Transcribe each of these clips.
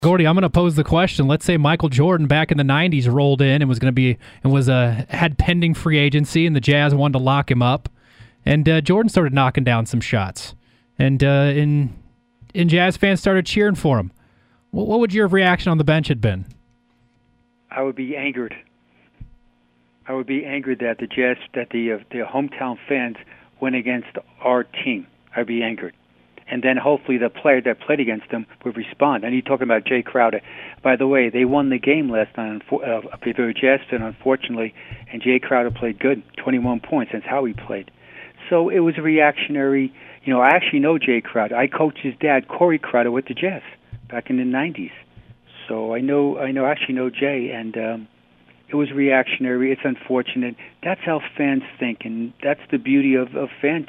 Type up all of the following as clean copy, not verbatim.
Gordy, I'm going to pose the question. Let's say Michael Jordan back in the '90s rolled in and was going to be and was had pending free agency, and the Jazz wanted to lock him up, and Jordan started knocking down some shots, and Jazz fans started cheering for him. What would your reaction on the bench have been? I would be angered. I would be angered that the Jazz, that the hometown fans went against our team. I'd be angered. And then hopefully the player that played against them would respond. And you're talking about Jay Crowder. By the way, they won the game last night. If they were Jazz fan, unfortunately, and Jay Crowder played good, 21 points. That's how he played. So it was a reactionary. You know, I actually know Jay Crowder. I coached his dad, Corey Crowder, with the Jazz back in the '90s. So I actually know Jay, and it was reactionary. It's unfortunate. That's how fans think, and that's the beauty of fans.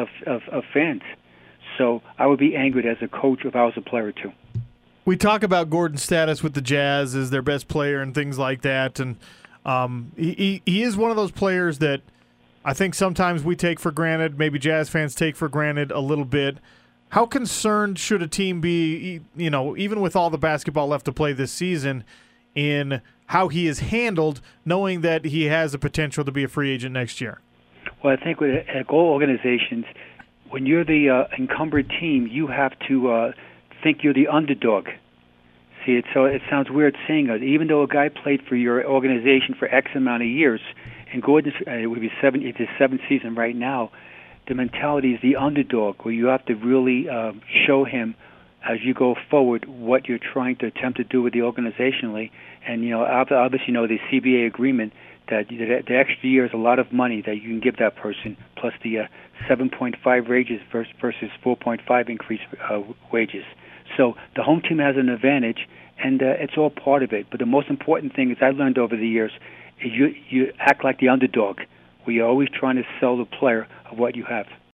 So I would be angered as a coach if I was a player too. We talk about Gordon's status with the Jazz as their best player and things like that, and he is one of those players that I think sometimes we take for granted, maybe Jazz fans take for granted a little bit. How concerned should a team be, you know, even with all the basketball left to play this season, in how he is handled, knowing that he has the potential to be a free agent next year? Well, I think with all organizations, when you're the encumbered team, you have to think you're the underdog. See, it sounds weird saying it. Even though a guy played for your organization for X amount of years, and Gordon, it would be it's his seventh season right now, the mentality is the underdog, where you have to really show him as you go forward what you're trying to attempt to do with the organizationally. And, you know, obviously, you know, the CBA agreement that the extra year is a lot of money that you can give that person, plus the 7.5 wages versus 4.5 increased wages. So the home team has an advantage, and it's all part of it. But the most important thing is I learned over the years is you act like the underdog. We are always trying to sell the player of what you have.